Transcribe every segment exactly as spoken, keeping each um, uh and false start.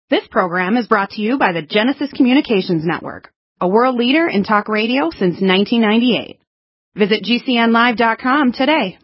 This program is brought to you by the Genesis Communications Network, a world leader in talk radio since nineteen ninety-eight. Visit G C N live dot com today.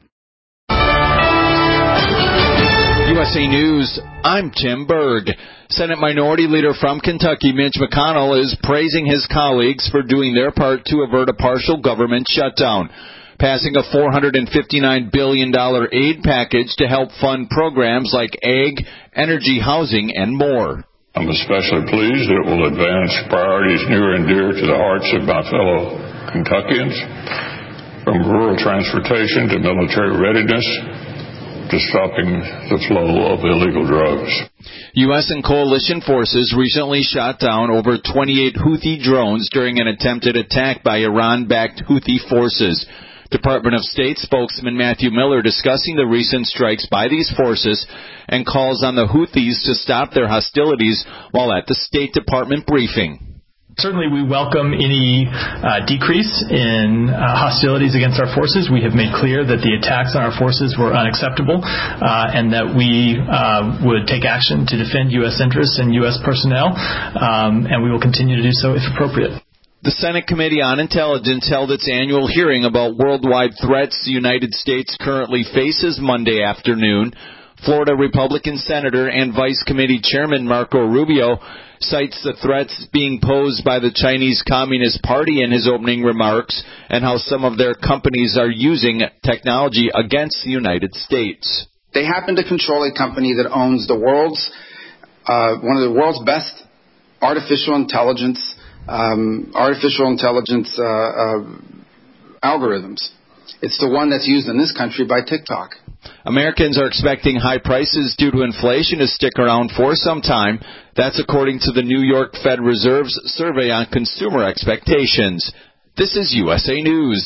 U S A News, I'm Tim Berg. Senate Minority Leader from Kentucky, Mitch McConnell, is praising his colleagues for doing their part to avert a partial government shutdown, passing a four hundred fifty-nine billion dollars aid package to help fund programs like ag, energy, housing, and more. I'm especially pleased that it will advance priorities near and dear to the hearts of my fellow Kentuckians, from rural transportation to military readiness to stopping the flow of illegal drugs. U S and coalition forces recently shot down over twenty-eight Houthi drones during an attempted attack by Iran-backed Houthi forces. Department of State spokesman Matthew Miller discussing the recent strikes by these forces and calls on the Houthis to stop their hostilities while at the State Department briefing. Certainly, we welcome any uh, decrease in uh, hostilities against our forces. We have made clear that the attacks on our forces were unacceptable uh, and that we uh, would take action to defend U S interests and U S personnel, um, and we will continue to do so if appropriate. The Senate Committee on Intelligence held its annual hearing about worldwide threats the United States currently faces Monday afternoon. Florida Republican Senator and Vice Committee Chairman Marco Rubio cites the threats being posed by the Chinese Communist Party in his opening remarks and how some of their companies are using technology against the United States. They happen to control a company that owns the world's, uh, one of the world's best artificial intelligence Um, artificial intelligence uh, uh, algorithms. It's the one that's used in this country by TikTok. Americans are expecting high prices due to inflation to stick around for some time. That's according to the New York Fed Reserve's survey on consumer expectations. This is U S A News.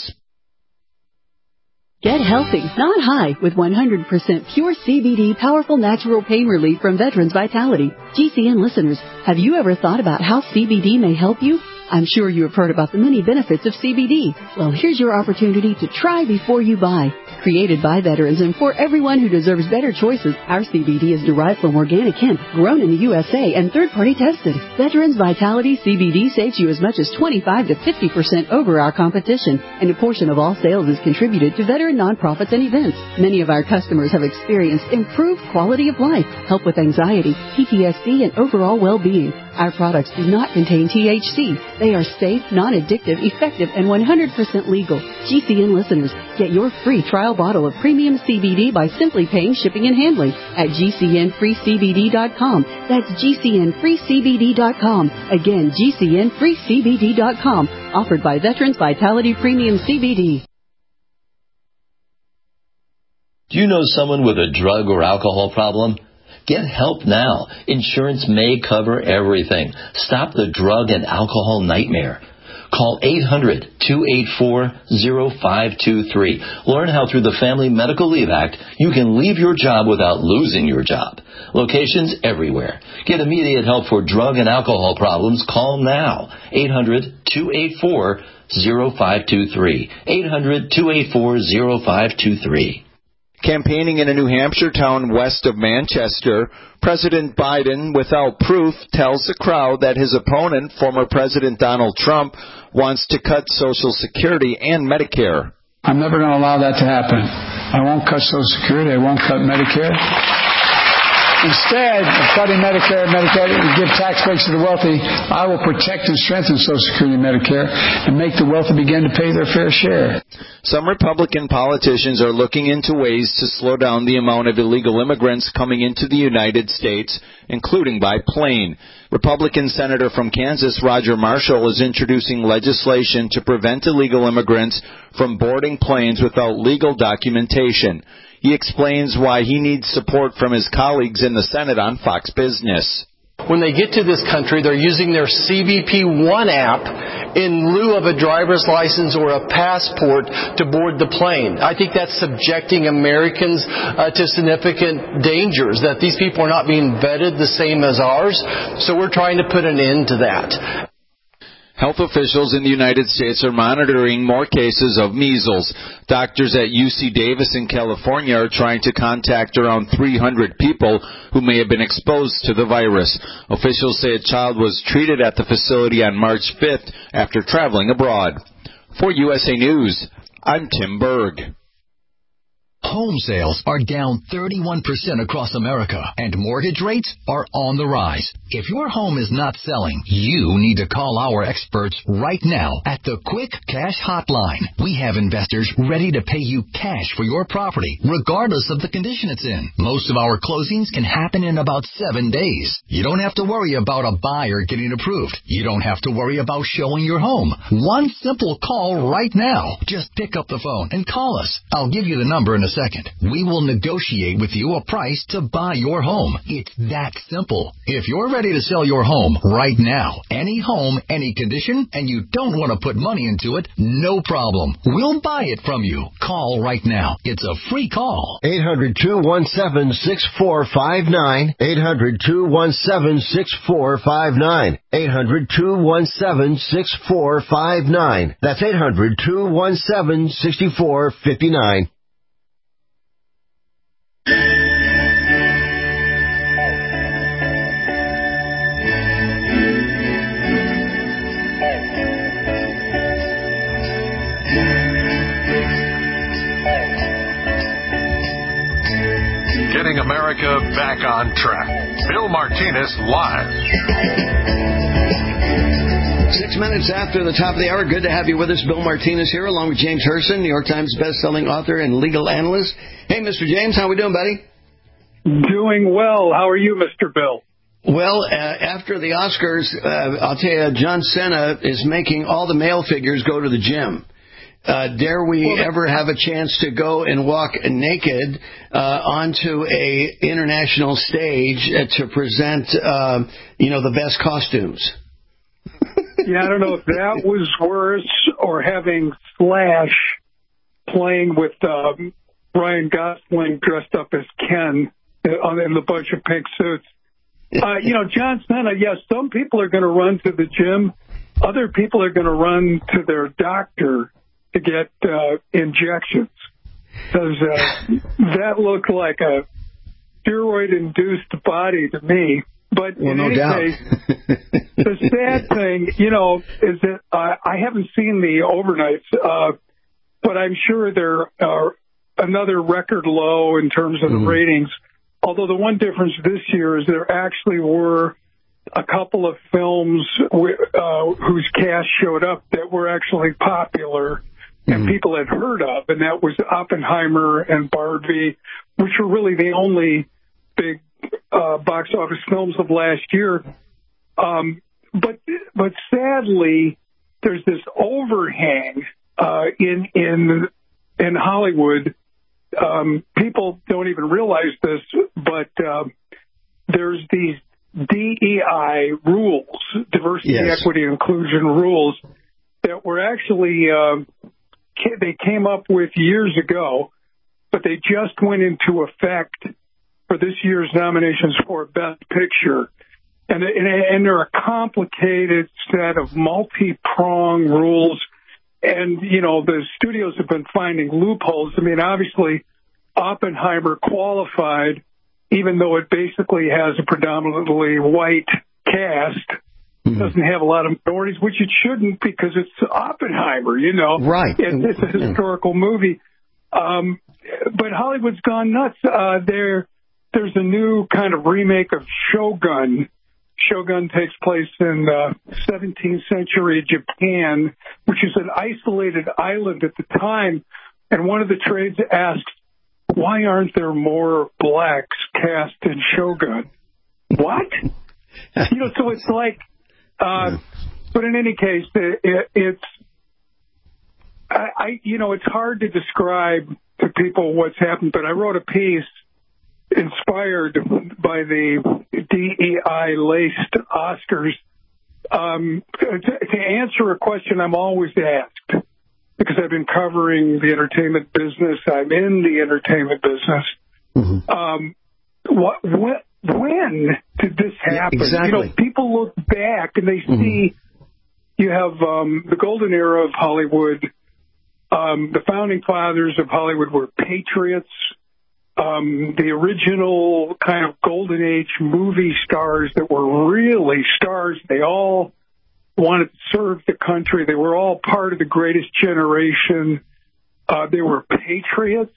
Get healthy, not high, with one hundred percent pure C B D powerful natural pain relief from Veterans Vitality. G C N listeners, have you ever thought about how C B D may help you? I'm sure you have heard about the many benefits of C B D. Well, here's your opportunity to try before you buy. Created by veterans and for everyone who deserves better choices, our C B D is derived from organic hemp, grown in the U S A and third-party tested. Veterans Vitality C B D saves you as much as twenty-five to fifty percent over our competition, and a portion of all sales is contributed to veteran nonprofits and events. Many of our customers have experienced improved quality of life, help with anxiety, P T S D, and overall well-being. Our products do not contain T H C. They are safe, non-addictive, effective, and one hundred percent legal. G C N listeners, get your free trial bottle of premium C B D by simply paying shipping and handling at G C N free C B D dot com. That's G C N free C B D dot com. Again, G C N free C B D dot com. Offered by Veterans Vitality Premium C B D. Do you know someone with a drug or alcohol problem? Get help now. Insurance may cover everything. Stop the drug and alcohol nightmare. Call eight hundred, two eight four, zero five two three. Learn how through the Family Medical Leave Act you can leave your job without losing your job. Locations everywhere. Get immediate help for drug and alcohol problems. Call now. eight hundred, two eight four, zero five two three. eight hundred, two eight four, zero five two three. Campaigning in a New Hampshire town west of Manchester, President Biden, without proof, tells the crowd that his opponent, former President Donald Trump, wants to cut Social Security and Medicare. I'm never going to allow that to happen. I won't cut Social Security. I won't cut Medicare. Instead of cutting Medicare and Medicaid and give tax breaks to the wealthy, I will protect and strengthen Social Security and Medicare and make the wealthy begin to pay their fair share. Some Republican politicians are looking into ways to slow down the amount of illegal immigrants coming into the United States, including by plane. Republican Senator from Kansas, Roger Marshall, is introducing legislation to prevent illegal immigrants from boarding planes without legal documentation. He explains why he needs support from his colleagues in the Senate on Fox Business. When they get to this country, they're using their C B P One app in lieu of a driver's license or a passport to board the plane. I think that's subjecting Americans uh, to significant dangers, that these people are not being vetted the same as ours. So we're trying to put an end to that. Health officials in the United States are monitoring more cases of measles. Doctors at U C Davis in California are trying to contact around three hundred people who may have been exposed to the virus. Officials say a child was treated at the facility on March fifth after traveling abroad. For U S A News, I'm Tim Berg. Home sales are down thirty-one percent across America, and mortgage rates are on the rise. If your home is not selling, you need to call our experts right now at the Quick Cash Hotline. We have investors ready to pay you cash for your property, regardless of the condition it's in. Most of our closings can happen in about seven days. You don't have to worry about a buyer getting approved. You don't have to worry about showing your home. One simple call right now. Just pick up the phone and call us. I'll give you the number in a second. We will negotiate with you a price to buy your home. It's that simple. If you're ready to sell your home right now, any home, any condition, and you don't want to put money into it, no problem. We'll buy it from you. Call right now. It's a free call. eight hundred, two one seven, six four five nine. eight hundred, two one seven, six four five nine. eight hundred, two one seven, six four five nine. That's eight hundred, two one seven, six four five nine. Getting America back on track. Bill Martinez live. Six minutes after the top of the hour. Good to have you with us. Bill Martinez here, along with James Herson, New York Times best-selling author and legal analyst. Hey, Mister James, how we doing, buddy? Doing well. How are you, Mister Bill? Well, uh, after the Oscars, uh, I'll tell you, John Cena is making all the male figures go to the gym. Uh, dare we well, ever have a chance to go and walk naked uh, onto a international stage uh, to present, uh, you know, the best costumes? Yeah, I don't know if that was worse or having Slash playing with um, Ryan Gosling dressed up as Ken in the bunch of pink suits. Uh, you know, John Cena, yes, some people are going to run to the gym. Other people are going to run to their doctor to get uh, injections. Because uh, that looked like a steroid-induced body to me. But well, in no any doubt. case, the sad thing, you know, is that uh, I haven't seen the overnights, uh, but I'm sure they're uh, another record low in terms of the mm-hmm. ratings. Although the one difference this year is there actually were a couple of films uh, whose cast showed up that were actually popular mm-hmm. and people had heard of, and that was Oppenheimer and Barbie, which were really the only big uh, box office films of last year. Um, but but sadly, there's this overhang uh, in in in Hollywood. Um, people don't even realize this, but uh, there's these D E I rules, diversity, yes. equity, inclusion rules, that were actually, uh, they came up with years ago, but they just went into effect for this year's nominations for Best Picture. And, and, and they're a complicated set of multi-pronged rules. And, you know, the studios have been finding loopholes. I mean, obviously, Oppenheimer qualified, even though it basically has a predominantly white cast. Mm-hmm. Doesn't have a lot of minorities, which it shouldn't because it's Oppenheimer, you know. Right. It, it's a historical movie. Um, but Hollywood's gone nuts. Uh, there, there's a new kind of remake of Shogun. Shogun takes place in uh, seventeenth century Japan, which is an isolated island at the time. And one of the trades asks, why aren't there more blacks cast in Shogun? What? You know, so it's like, uh, but in any case, it, it, it's, I, I, you know, it's hard to describe to people what's happened, but I wrote a piece inspired by the D E I-laced Oscars um, to, to answer a question I'm always asked, because I've been covering the entertainment business. I'm in the entertainment business. Mm-hmm. Um, what, what, when did this happen? Exactly. You know, people look back and they see, you have um, the golden era of Hollywood. Um, the founding fathers of Hollywood were patriots. Um, the original kind of golden age movie stars that were really stars. They all wanted to serve the country. They were all part of the greatest generation. Uh, they were patriots.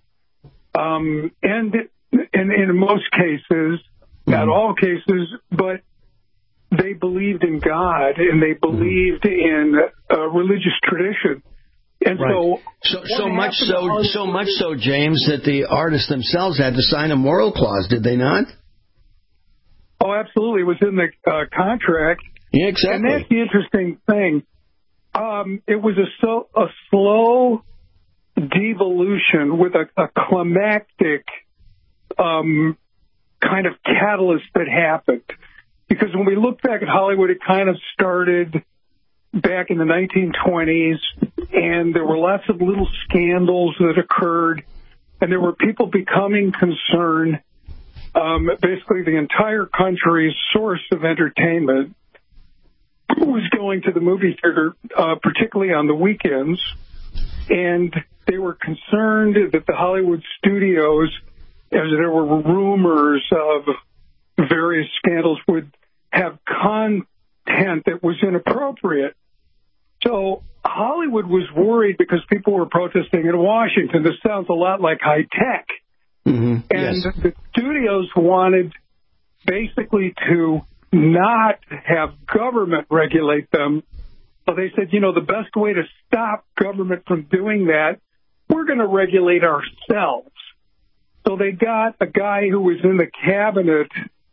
Um, and, and in most cases, not all cases, but they believed in God and they believed in uh, religious tradition. And right. so, so, so much so, so much so, James, that the artists themselves had to sign a moral clause, did they not? Oh, absolutely. It was in the uh, contract. Yeah, exactly. And that's the interesting thing. Um, it was a, so, a slow devolution with a, a climactic um, kind of catalyst that happened. Because when we look back at Hollywood, it kind of started back in the nineteen twenties, and there were lots of little scandals that occurred, and there were people becoming concerned. Um, basically, the entire country's source of entertainment was going to the movie theater, uh, particularly on the weekends, and they were concerned that the Hollywood studios, as there were rumors of various scandals, would have content that was inappropriate. So Hollywood was worried because people were protesting in Washington. This sounds a lot like high tech. Mm-hmm. And yes. the studios wanted basically to not have government regulate them. So they said, you know, the best way to stop government from doing that, we're going to regulate ourselves. So they got a guy who was in the cabinet,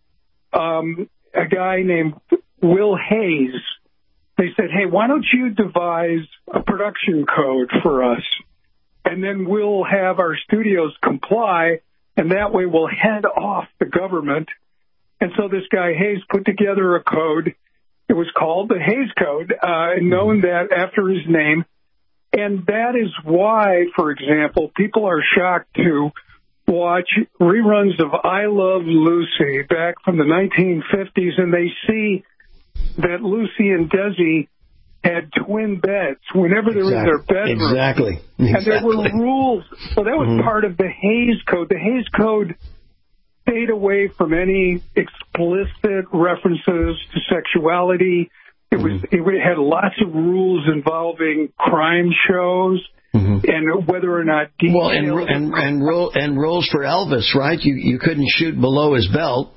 um, a guy named Will Hayes. They said, hey, why don't you devise a production code for us? And then we'll have our studios comply, and that way we'll head off the government. And so this guy Hayes put together a code. It was called the Hayes Code, uh, known that after his name. And that is why, for example, people are shocked to watch reruns of I Love Lucy back from the nineteen fifties, and they see that Lucy and Desi had twin beds whenever they were in their bedroom. Exactly. exactly. And there were rules. So that was mm-hmm. part of the Hayes Code. The Hayes Code stayed away from any explicit references to sexuality. It was mm-hmm. it had lots of rules involving crime shows. Mm-hmm. And whether or not details... Well, and and and, rule, and rules for Elvis, right? You you couldn't shoot below his belt.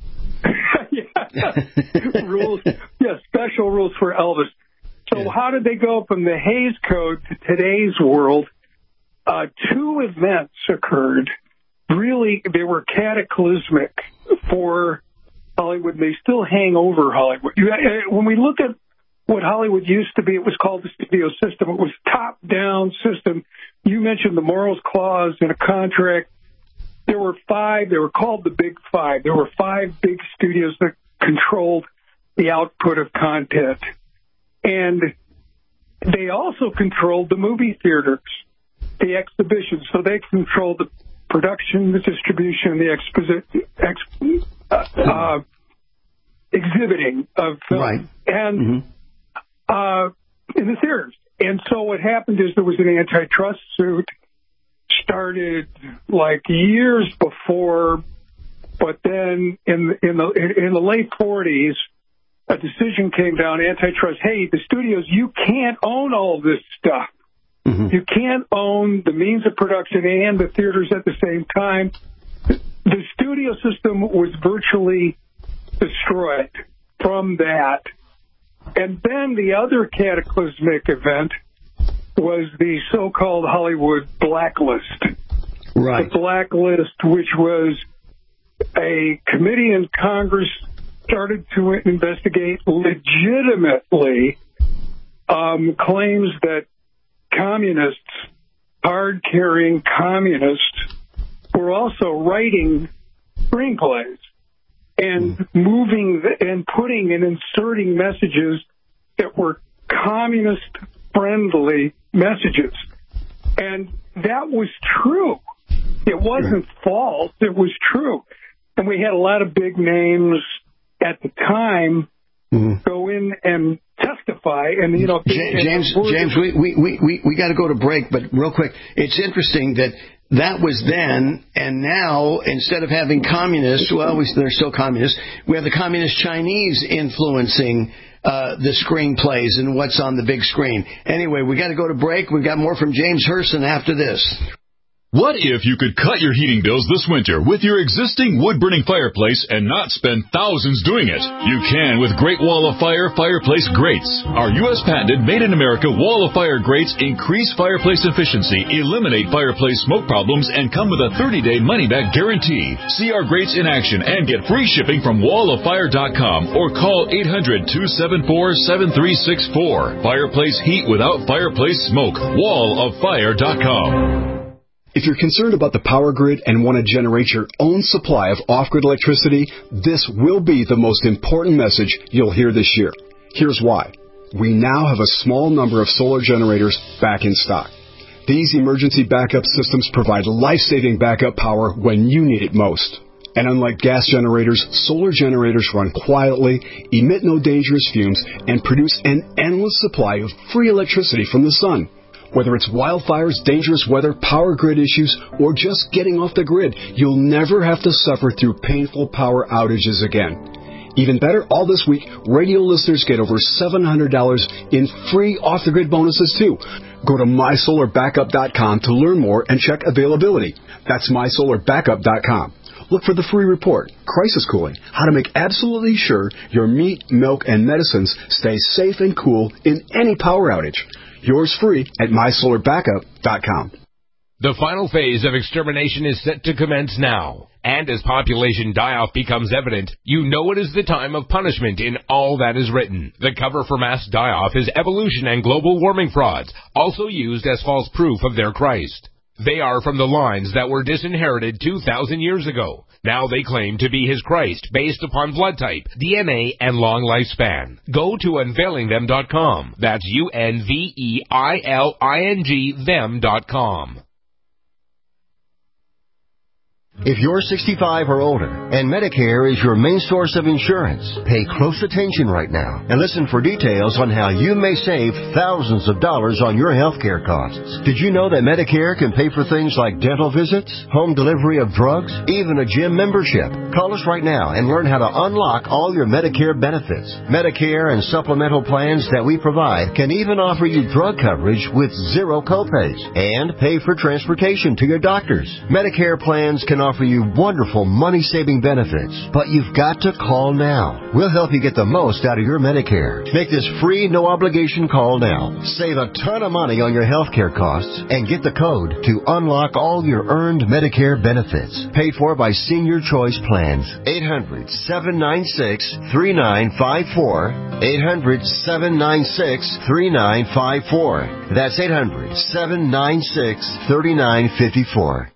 yeah, rules. Yeah, special rules for Elvis. So yeah. How did they go from the Hayes Code to today's world? Uh, two events occurred. Really, they were cataclysmic for Hollywood. They still hang over Hollywood. You, when we look at what Hollywood used to be, it was called the studio system. It was top-down system. You mentioned the morals clause in a contract. There were five. They were called the Big Five. There were five big studios that controlled the output of content. And they also controlled the movie theaters, the exhibitions. So they controlled the production, the distribution, the exposi- ex- uh, uh, exhibiting of film. Right. And... Mm-hmm. Uh, in the theaters. And so what happened is there was an antitrust suit started like years before, but then in in the in the late forties, a decision came down, antitrust, hey, the studios, you can't own all this stuff. Mm-hmm. You can't own the means of production and the theaters at the same time. The studio system was virtually destroyed from that. And then the other cataclysmic event was the so-called Hollywood blacklist. Right. The blacklist, which was a committee in Congress started to investigate legitimately um, claims that communists, hard-carrying communists, were also writing screenplays and moving the, and putting and inserting messages that were communist-friendly messages. And that was true. It wasn't false. It was true. And we had a lot of big names at the time mm-hmm. go in and testify identify. And, you know, James, James, we, we, we, we, we got to go to break, but real quick, it's interesting that that was then, and now, instead of having communists, well, we, they're still communists, we have the communist Chinese influencing uh, the screenplays and what's on the big screen. Anyway, we got to go to break. We've got more from James Herson after this. What if you could cut your heating bills this winter with your existing wood-burning fireplace and not spend thousands doing it? You can with Great Wall of Fire fireplace grates. Our U S patented made-in-America Wall of Fire grates increase fireplace efficiency, eliminate fireplace smoke problems, and come with a thirty-day money-back guarantee. See our grates in action and get free shipping from wall of fire dot com or call eight hundred, two seven four, seven three six four. Fireplace heat without fireplace smoke. wall of fire dot com. If you're concerned about the power grid and want to generate your own supply of off-grid electricity, this will be the most important message you'll hear this year. Here's why. We now have a small number of solar generators back in stock. These emergency backup systems provide life-saving backup power when you need it most. And unlike gas generators, solar generators run quietly, emit no dangerous fumes, and produce an endless supply of free electricity from the sun. Whether it's wildfires, dangerous weather, power grid issues, or just getting off the grid, you'll never have to suffer through painful power outages again. Even better, all this week, radio listeners get over seven hundred dollars in free off-the-grid bonuses, too. Go to my solar backup dot com to learn more and check availability. That's my solar backup dot com. Look for the free report, Crisis Cooling, how to make absolutely sure your meat, milk, and medicines stay safe and cool in any power outage. Yours free at my solar backup dot com. The final phase of extermination is set to commence now. And as population die-off becomes evident, you know it is the time of punishment in all that is written. The cover for mass die-off is evolution and global warming frauds, also used as false proof of their Christ. They are from the lines that were disinherited two thousand years ago. Now they claim to be his Christ based upon blood type, D N A, and long lifespan. Go to unveiling them dot com. That's U N V E I L I N G them dot com. If you're sixty-five or older and Medicare is your main source of insurance, pay close attention right now and listen for details on how you may save thousands of dollars on your health care costs. Did you know that Medicare can pay for things like dental visits, home delivery of drugs, even a gym membership? Call us right now and learn how to unlock all your Medicare benefits. Medicare and supplemental plans that we provide can even offer you drug coverage with zero copays and pay for transportation to your doctors. Medicare plans can offer you wonderful money-saving benefits, but you've got to call now. We'll help you get the most out of your Medicare. Make this free, no-obligation call now. Save a ton of money on your health care costs and get the code to unlock all your earned Medicare benefits. Paid for by Senior Choice Plans. eight hundred, seven nine six, three nine five four. eight hundred, seven nine six, three nine five four. That's eight hundred, seven nine six, three nine five four.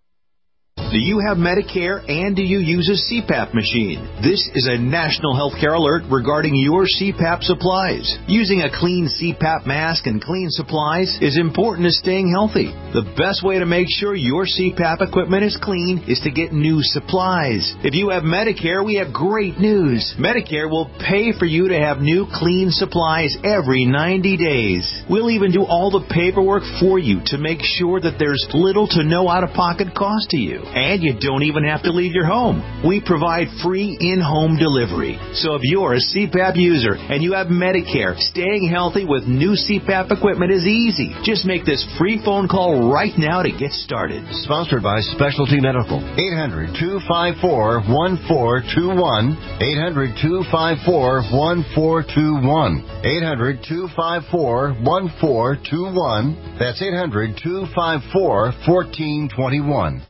Do you have Medicare and do you use a C PAP machine? This is a national healthcare alert regarding your C PAP supplies. Using a clean C PAP mask and clean supplies is important to staying healthy. The best way to make sure your C PAP equipment is clean is to get new supplies. If you have Medicare, we have great news. Medicare will pay for you to have new clean supplies every ninety days. We'll even do all the paperwork for you to make sure that there's little to no out-of-pocket cost to you. And you don't even have to leave your home. We provide free in-home delivery. So if you're a C PAP user and you have Medicare, staying healthy with new C PAP equipment is easy. Just make this free phone call right now to get started. Sponsored by Specialty Medical. eight hundred, two five four, one four two one. eight hundred, two five four, one four two one. eight hundred, two five four, one four two one. That's eight hundred, two five four, one four two one.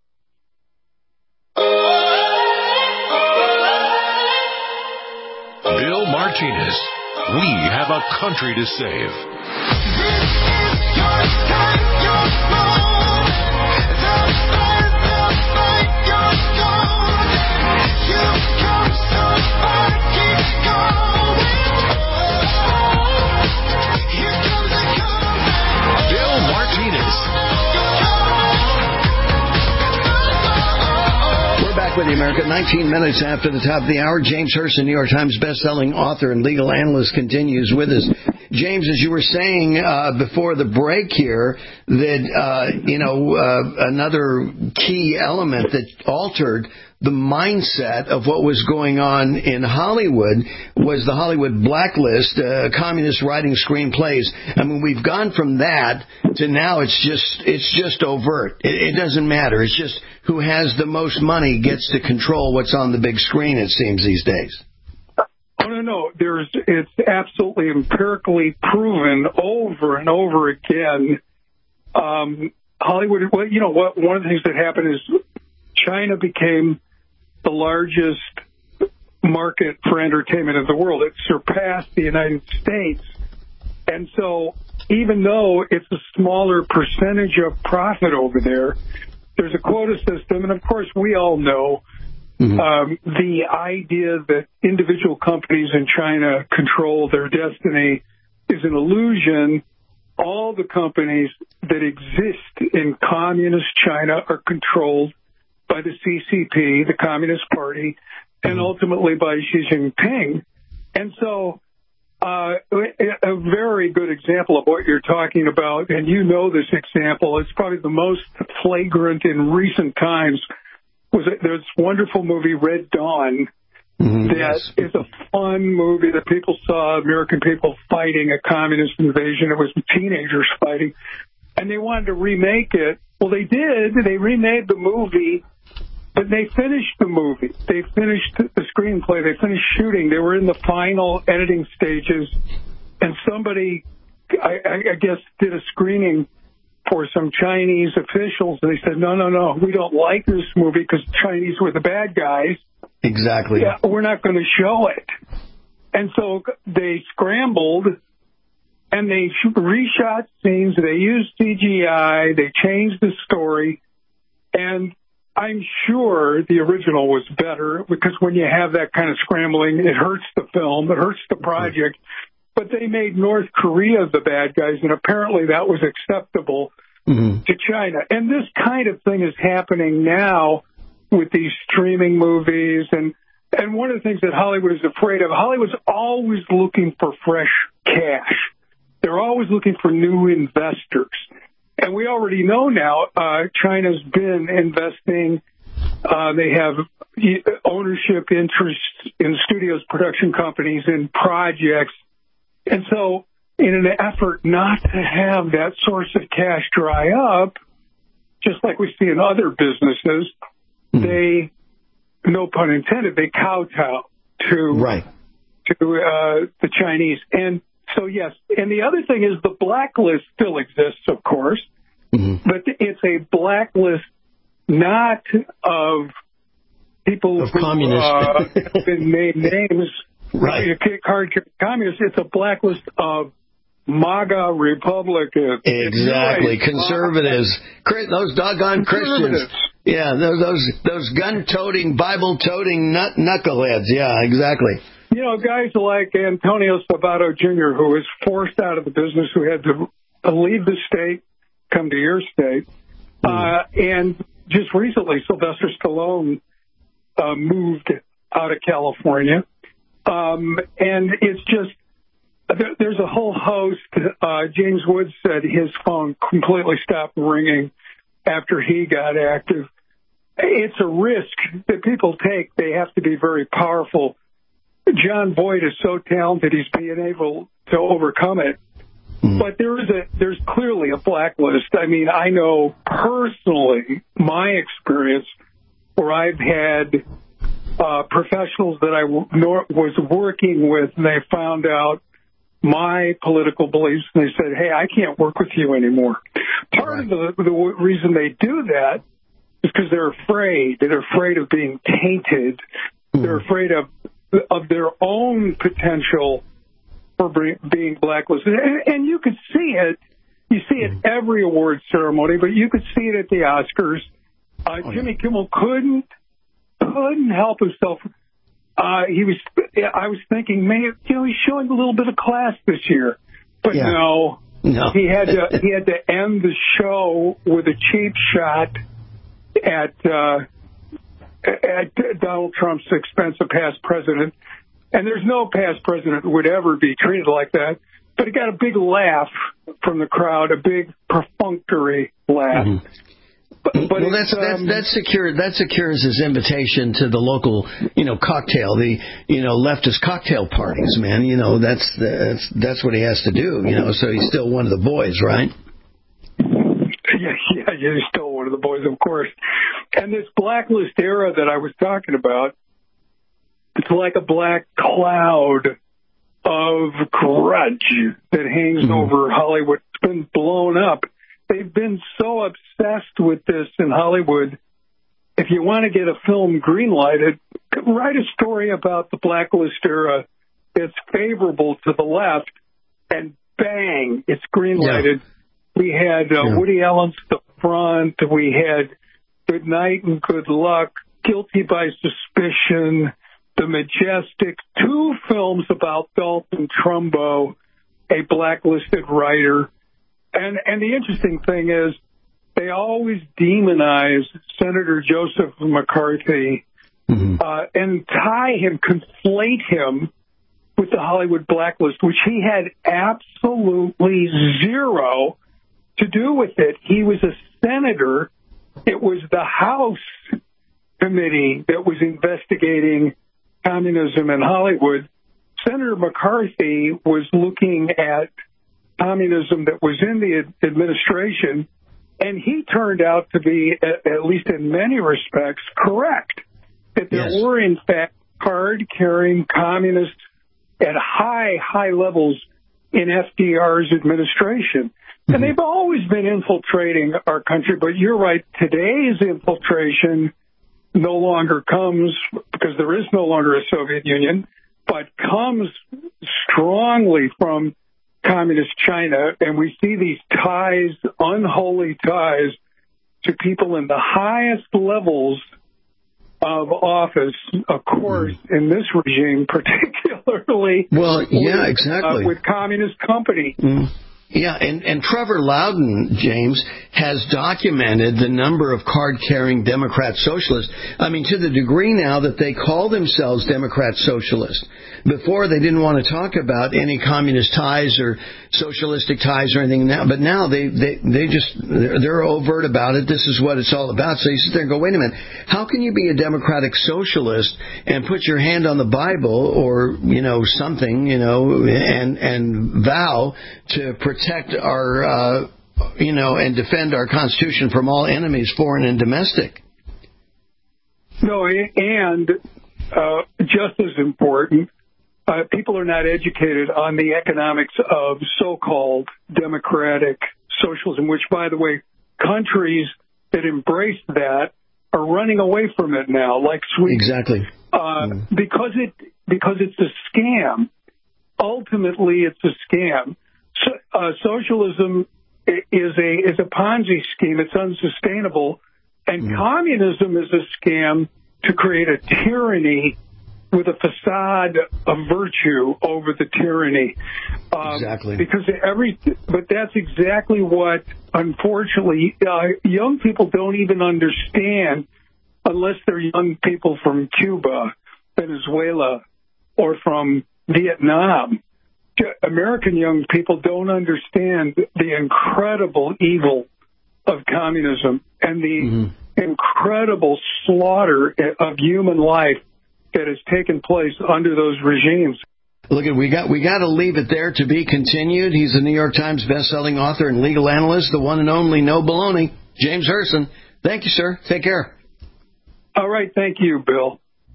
Bill Martinez, we have a country to save. Bill Martinez. Back with you, America. nineteen minutes after the top of the hour. James Herson, New York Times bestselling author and legal analyst, continues with us. James, as you were saying uh, before the break here, that, uh, you know, uh, another key element that altered the mindset of what was going on in Hollywood was the Hollywood blacklist, uh, communists writing screenplays. I mean, we've gone from that to now it's just it's just overt. It, it doesn't matter. It's just who has the most money gets to control what's on the big screen, it seems, these days. Oh, no, no. There's, it's absolutely empirically proven over and over again. Um, Hollywood, well, you know, what, one of the things that happened is China became the largest market for entertainment in the world. It surpassed the United States. And so even though it's a smaller percentage of profit over there, there's a quota system. And, of course, we all know mm-hmm. um, the idea that individual companies in China control their destiny is an illusion. All the companies that exist in communist China are controlled by the C C P, the Communist Party, and ultimately by Xi Jinping. And so uh, a very good example of what you're talking about, and you know this example, it's probably the most flagrant in recent times, was that there's this wonderful movie, Red Dawn, mm-hmm, that yes. is a fun movie that people saw, American people fighting a communist invasion. It was teenagers fighting. And they wanted to remake it. Well, they did. They remade the movie. But they finished the movie. They finished the screenplay. They finished shooting. They were in the final editing stages. And somebody, I, I guess, did a screening for some Chinese officials. And they said, no, no, no, we don't like this movie because Chinese were the bad guys. Exactly. Yeah, we're not going to show it. And so they scrambled, and they reshot scenes. They used C G I. They changed the story. And I'm sure the original was better because when you have that kind of scrambling, it hurts the film, it hurts the project. But they made North Korea the bad guys, and apparently that was acceptable mm-hmm. to China. And this kind of thing is happening now with these streaming movies. And, and one of the things that Hollywood is afraid of, Hollywood's always looking for fresh cash. They're always looking for new investors. And we already know now uh, China's been investing. Uh, they have ownership interests in studios, production companies, in projects. And so in an effort not to have that source of cash dry up, just like we see in other businesses, mm-hmm. they, no pun intended, they kowtow to, right. to uh, the Chinese. And so, yes. And the other thing is the blacklist still exists, of course, mm-hmm. but it's a blacklist not of people of who communists. uh, have been named names, right? Card communists. It's a blacklist of MAGA Republicans. Exactly, right. Conservatives. Uh, those doggone Christians. Yeah, those those, those gun-toting, Bible-toting nut knuckleheads. Yeah, exactly. You know, guys like Antonio Sabato Junior, who was forced out of the business, who had to leave the state, come to your state. Mm. Uh, and just recently, Sylvester Stallone uh, moved out of California. Um, and it's just, there, there's a whole host. Uh, James Woods said his phone completely stopped ringing after he got active. It's a risk that people take. They have to be very powerful. John Boyd is so talented, he's being able to overcome it. Mm. But there is a, there's clearly a blacklist. I mean, I know personally my experience where I've had uh, professionals that I w- nor- was working with, and they found out my political beliefs, and they said, hey, I can't work with you anymore. Part right. of the, the w- reason they do that is because they're afraid. They're afraid of being tainted. Mm. They're afraid of of their own potential for being blacklisted. And, and you could see it. You see it every award ceremony, but you could see it at the Oscars. Uh, oh, Jimmy yeah. Kimmel couldn't, couldn't help himself. Uh, he was, I was thinking, man, you know, he's showing a little bit of class this year. But yeah. no, no. he had to, he had to end the show with a cheap shot at, uh, at Donald Trump's expense of past president. And there's no past president who would ever be treated like that. but he got a big laugh from the crowd, a big perfunctory laugh. Mm-hmm. But, but well, that's, that's, um, that secures that secures his invitation to the local, you know, cocktail, the, you know, leftist cocktail parties, man. You know, that's that's that's what he has to do, you know. So he's still one of the boys, right? Yeah, yeah, he's still one of the boys, of course. And this blacklist era that I was talking about, it's like a black cloud of grudge that hangs mm-hmm. over Hollywood. It's been blown up. They've been so obsessed with this in Hollywood. If you want to get a film greenlighted, write a story about the blacklist era that's favorable to the left, and bang, it's greenlighted. Yeah. We had uh, yeah. Woody Allen's The Front. We had Good Night and Good Luck, Guilty by Suspicion, The Majestic, two films about Dalton Trumbo, a blacklisted writer. And and the interesting thing is they always demonize Senator Joseph McCarthy mm-hmm. uh, and tie him, conflate him with the Hollywood blacklist, which he had absolutely zero to do with it. He was a senator. It was the House committee that was investigating communism in Hollywood. Senator McCarthy was looking at communism that was in the administration, and he turned out to be, at least in many respects, correct. That there yes. were, in fact, card-carrying communists at high, high levels in F D R's administration. Mm-hmm. And they've always been infiltrating our country, but you're right, today's infiltration no longer comes, because there is no longer a Soviet Union, but comes strongly from Communist China, and we see these ties, unholy ties, to people in the highest levels of office, of course, mm. in this regime, particularly well, yeah, with, exactly. uh, with communist company. Mm. Yeah, and, and Trevor Loudon, James, has documented the number of card-carrying Democrat socialists. I mean, to the degree now that they call themselves Democrat socialists. Before, they didn't want to talk about any communist ties or socialistic ties or anything now, but now they, they, they just, they're, they're overt about it. This is what it's all about. So you sit there and go, wait a minute, how can you be a democratic socialist and put your hand on the Bible or, you know, something, you know, and, and vow to protect our, uh, you know, and defend our Constitution from all enemies, foreign and domestic? No, and uh, just as important, Uh, people are not educated on the economics of so-called democratic socialism, which, by the way, countries that embrace that are running away from it now, like Sweden. Exactly. Uh, mm. Because it because it's a scam. Ultimately, it's a scam. So, uh, socialism is a is a Ponzi scheme. It's unsustainable, and mm. communism is a scam to create a tyranny with a facade of virtue over the tyranny. Um, exactly. Because every, but that's exactly what, unfortunately, uh, young people don't even understand unless they're young people from Cuba, Venezuela, or from Vietnam. American young people don't understand the incredible evil of communism and the mm-hmm. incredible slaughter of human life that has taken place under those regimes. Look, at we got we got to leave it there. To be continued. He's a New York Times best-selling author and legal analyst, the one and only No Baloney, James Herson. Thank you, sir. Take care. All right. Thank you, Bill.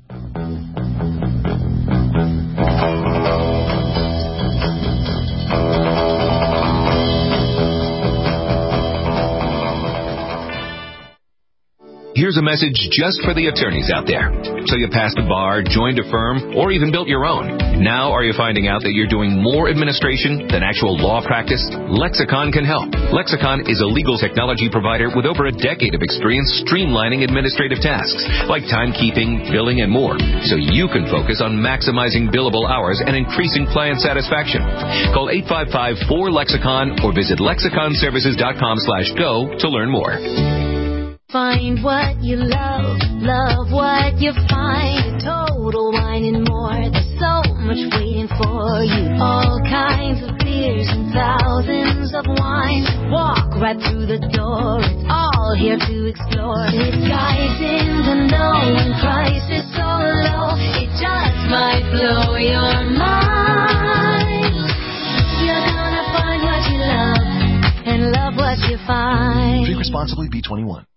Here's a message just for the attorneys out there. So you passed the bar, joined a firm, or even built your own. Now are you finding out that you're doing more administration than actual law practice? Lexicon can help. Lexicon is a legal technology provider with over a decade of experience streamlining administrative tasks like timekeeping, billing, and more, so you can focus on maximizing billable hours and increasing client satisfaction. Call eight five five, four, lexicon or visit lexicon services dot com slash go to learn more. Find what you love, love what you find. Total Wine and More, there's so much waiting for you. All kinds of beers right through the door. It's all here to explore. It's guys in the know when price is so low. It just might blow your mind. You're gonna find what you love and love what you find. Drink responsibly. B twenty-one.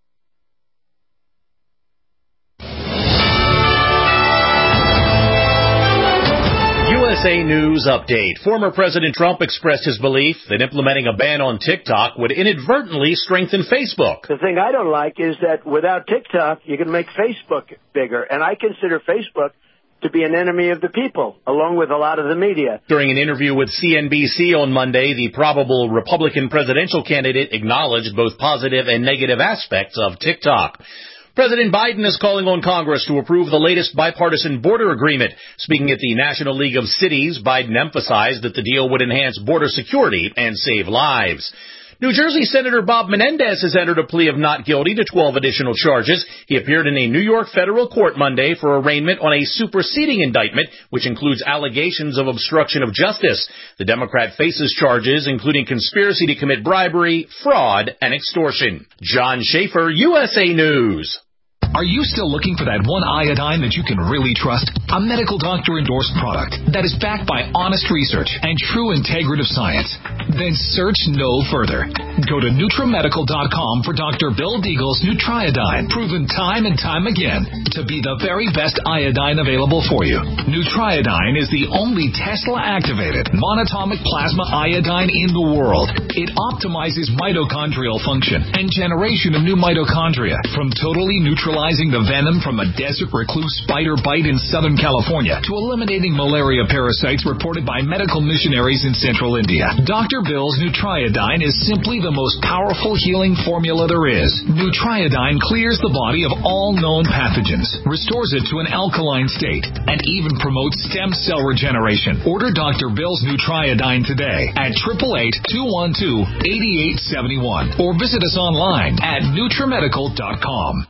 U S A News Update. Former President Trump expressed his belief that implementing a ban on TikTok would inadvertently strengthen Facebook. The thing I don't like is that without TikTok, you can make Facebook bigger. And I consider Facebook to be an enemy of the people, along with a lot of the media. During an interview with C N B C on Monday, the probable Republican presidential candidate acknowledged both positive and negative aspects of TikTok. President Biden is calling on Congress to approve the latest bipartisan border agreement. Speaking at the National League of Cities, Biden emphasized that the deal would enhance border security and save lives. New Jersey Senator Bob Menendez has entered a plea of not guilty to twelve additional charges. He appeared in a New York federal court Monday for arraignment on a superseding indictment, which includes allegations of obstruction of justice. The Democrat faces charges including conspiracy to commit bribery, fraud, and extortion. John Schaefer, U S A News. Are you still looking for that one iodine that you can really trust? A medical doctor-endorsed product that is backed by honest research and true integrative science? Then search no further. Go to Nutramedical dot com for Doctor Bill Deagle's Nutriodine, proven time and time again to be the very best iodine available for you. Nutriodine is the only Tesla-activated monatomic plasma iodine in the world. It optimizes mitochondrial function and generation of new mitochondria from totally neutralizing the venom from a desert recluse spider bite in Southern California to eliminating malaria parasites reported by medical missionaries in central India. Doctor Bill's Nutriodine is simply the most powerful healing formula there is. Nutriodine clears the body of all known pathogens, restores it to an alkaline state, and even promotes stem cell regeneration. Order Doctor Bill's Nutriodine today at eight eight eight, two one two, eight eight seven one or visit us online at Nutramedical dot com.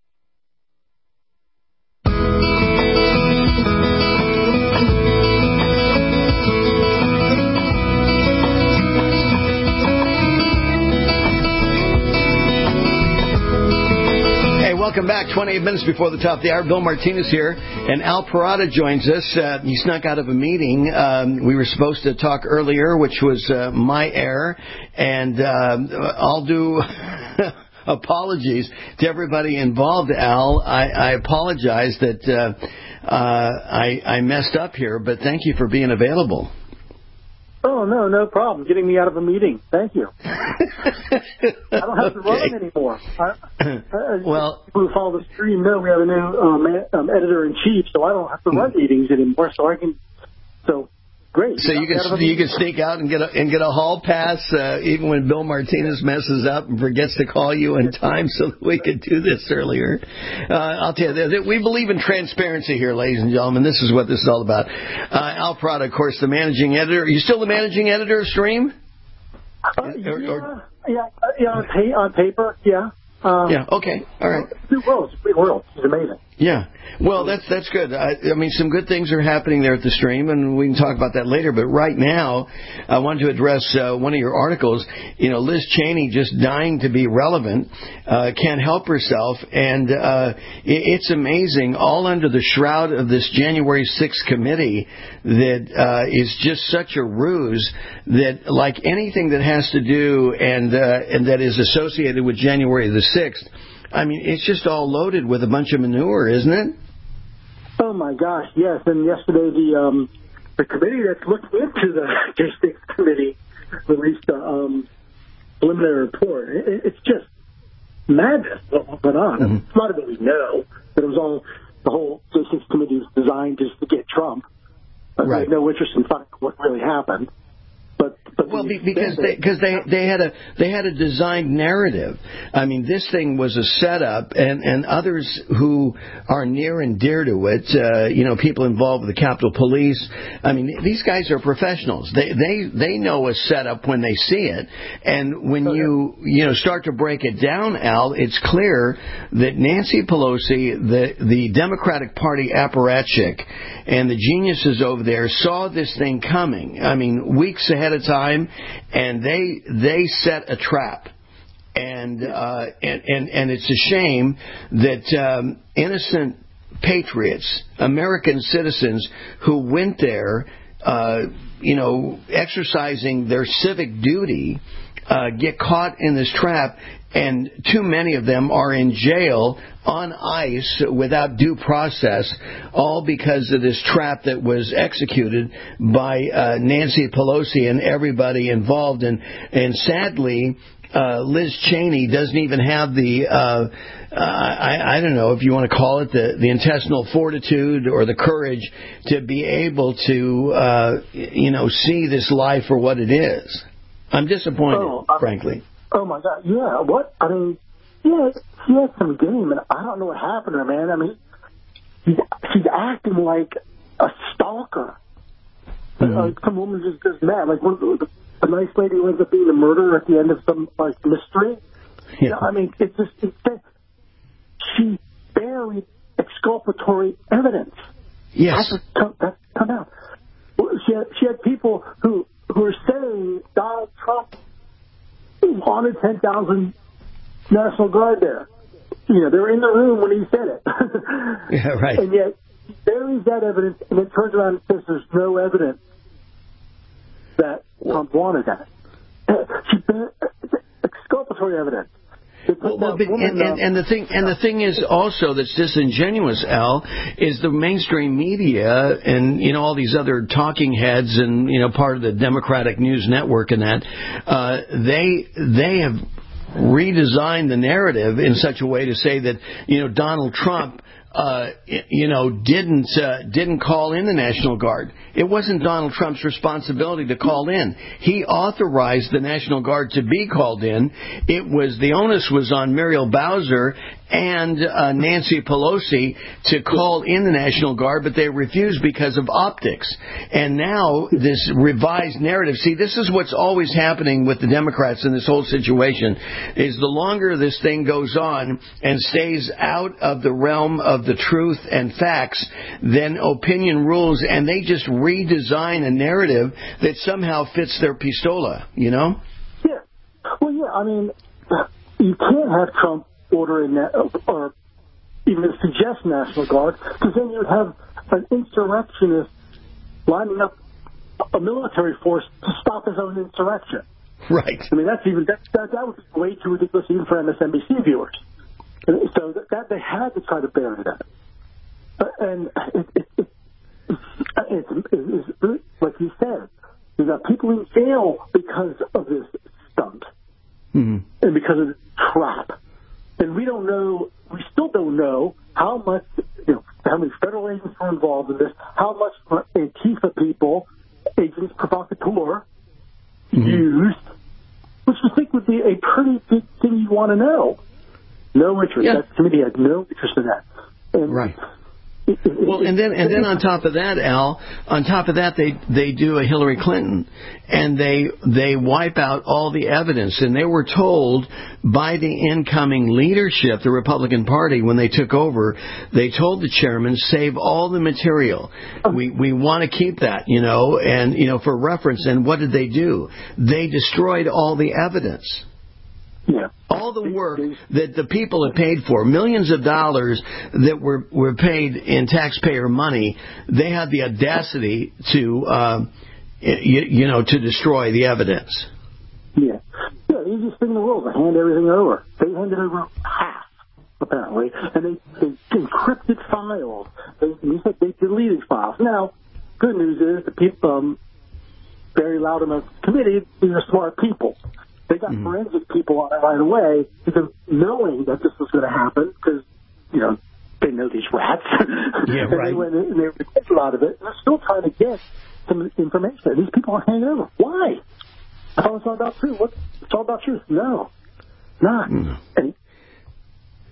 Welcome back. twenty-eight minutes before the top of the hour. Bill Martinez here, and Al Parada joins us. Uh, he snuck out of a meeting. Um, we were supposed to talk earlier, which was uh, my error, and uh, I'll do apologies to everybody involved, Al. I, I apologize that uh, uh, I, I messed up here, but thank you for being available. Oh, no, no problem. Getting me out of a meeting. Thank you. I don't have to Okay. run anymore. I, I, well, people who follow the stream know we have a new um, um, editor-in-chief, so I don't have to run meetings anymore, so I can... So, great. So you can you can sneak out and get a and get a hall pass uh, even when Bill Martinez messes up and forgets to call you in time, so that we could do this earlier. Uh, I'll tell you, we believe in transparency here, ladies and gentlemen. This is what this is all about. Uh, Al Parada, of course, the managing editor. Are you still the managing editor of Stream? Uh, yeah, yeah, uh, yeah. On, pa- on paper, yeah. Um, yeah. Okay. All right. New world. It's a big world. It's amazing. Yeah. Well, that's that's good. I, I mean, some good things are happening there at the Stream, and we can talk about that later. But right now, I wanted to address uh, one of your articles. You know, Liz Cheney just dying to be relevant, uh, can't help herself, and uh, it, it's amazing, all under the shroud of this January sixth committee that uh, is just such a ruse that, like anything that has to do and uh, and that is associated with January the sixth, I mean, it's just all loaded with a bunch of manure, isn't it? Oh my gosh, yes. And yesterday, the um, the committee that's looking into the J six committee released a um, preliminary report. It, it's just madness what went on. Mm-hmm. A lot of it we know, but it was all the whole J six committee was designed just to get Trump. But right. They had no interest in finding what really happened. But, but well, the, because they because they they had a they had a designed narrative. I mean, this thing was a setup, and, and others who are near and dear to it, uh, you know, people involved with the Capitol Police. I mean, these guys are professionals. They they they know a setup when they see it, and when you you know start to break it down, Al, it's clear that Nancy Pelosi, the the Democratic Party apparatchik, and the geniuses over there saw this thing coming. I mean, weeks ahead of time, and they they set a trap. And, uh, and, and, and it's a shame that um, innocent patriots, American citizens who went there, uh, you know, exercising their civic duty, uh, get caught in this trap, and too many of them are in jail on ice without due process, all because of this trap that was executed by uh, Nancy Pelosi and everybody involved. And, and sadly, uh, Liz Cheney doesn't even have the, uh, uh, I, I don't know if you want to call it the, the intestinal fortitude or the courage to be able to, uh, you know, see this life for what it is. I'm disappointed, oh, I, frankly. Oh, my God. Yeah. What? I mean, yeah, she had some game, and I don't know what happened to her, man. I mean, she's, she's acting like a stalker. Mm-hmm. Like some woman just goes mad. Like one, the, the nice lady who ends up being a murderer at the end of some, like, mystery. Yeah. You know, I mean, it's just, it's that she buried exculpatory evidence. Yes. That's come, that's come out. She had, she had people who, who are saying Donald Trump wanted ten thousand National Guard there. You know, they were in the room when he said it. Yeah, right. And yet, he buries that evidence and then turns around and says there's no evidence that Trump wanted that. She buried exculpatory evidence. Well, well, but, and, and, and the thing, and the thing is also that's disingenuous, Al, is the mainstream media and you know all these other talking heads and you know part of the Democratic News Network and that uh, they they have redesigned the narrative in such a way to say that you know Donald Trump. Uh, you know, didn't uh, didn't call in the National Guard. It wasn't Donald Trump's responsibility to call in. He authorized the National Guard to be called in. It was the onus was on Muriel Bowser and uh, Nancy Pelosi to call in the National Guard, but they refused because of optics. And now this revised narrative. See, this is what's always happening with the Democrats in this whole situation. Is the longer this thing goes on and stays out of the realm of the truth and facts, then opinion rules, and they just redesign a narrative that somehow fits their pistola, you know? Yeah. Well, yeah, I mean, you can't have Trump order in that, or even suggest National Guard, because then you'd have an insurrectionist lining up a military force to stop his own insurrection. Right. I mean, that's even, that, that, that was way too ridiculous even for M S N B C viewers. So that, that they had to try to bury that, and it, it, it, it's, it's, it's like you said, you got people in jail because of this stunt, mm-hmm. and because of the trap, and we don't know, we still don't know how much, you know, how many federal agents were involved in this, how much Antifa people, agents provocateur, mm-hmm. used, which you think would be a pretty big thing you want to know. No interest. Yeah. That committee had no interest in that. And right. Well, and then and then on top of that, Al, on top of that, they they do a Hillary Clinton, and they they wipe out all the evidence. And they were told by the incoming leadership, the Republican Party, when they took over, they told the chairman, save all the material. We we want to keep that, you know, and you know for reference. And what did they do? They destroyed all the evidence. Yeah. All the work that the people have paid for, millions of dollars that were, were paid in taxpayer money, they had the audacity to, uh, you, you know, to destroy the evidence. Yeah. Yeah, the easiest thing in the world to hand everything over. They handed over half, apparently, and they, they encrypted files. They, you said they deleted files. Now, good news is the people, um, Barry Loudermilk's committee, these are smart people. They got mm-hmm. forensic people on it right away, because knowing that this was going to happen, because, you know, they know these rats. Yeah, and right. They went in and they recorded a lot of it. And they're still trying to get some information. These people are hanging over. Why? Oh, it's all about truth. What? It's all about truth. No. Not. Mm. And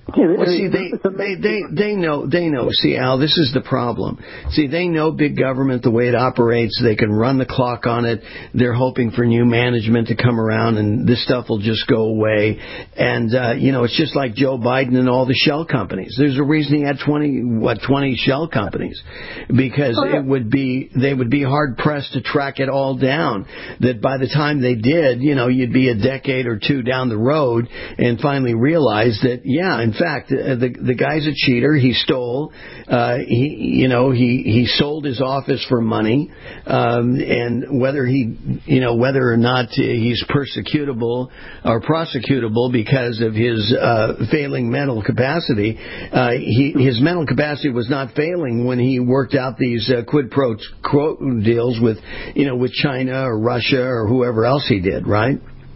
Well, see, they, they, they, they know, they know. See, Al, this is the problem. See, they know big government, the way it operates. They can run the clock on it. They're hoping for new management to come around, and this stuff will just go away. And, uh, you know, it's just like Joe Biden and all the shell companies. There's a reason he had twenty, what, twenty shell companies. Because oh, yeah. it would be, they would be hard pressed to track it all down. That by the time they did, you know, you'd be a decade or two down the road and finally realize that, yeah, in fact, the, the the guy's a cheater. He stole. Uh, he you know he, he sold his office for money. Um, and whether he you know whether or not he's persecutable or prosecutable because of his uh, failing mental capacity, uh, he his mental capacity was not failing when he worked out these uh, quid pro quo deals with you know with China or Russia or whoever else he did, right?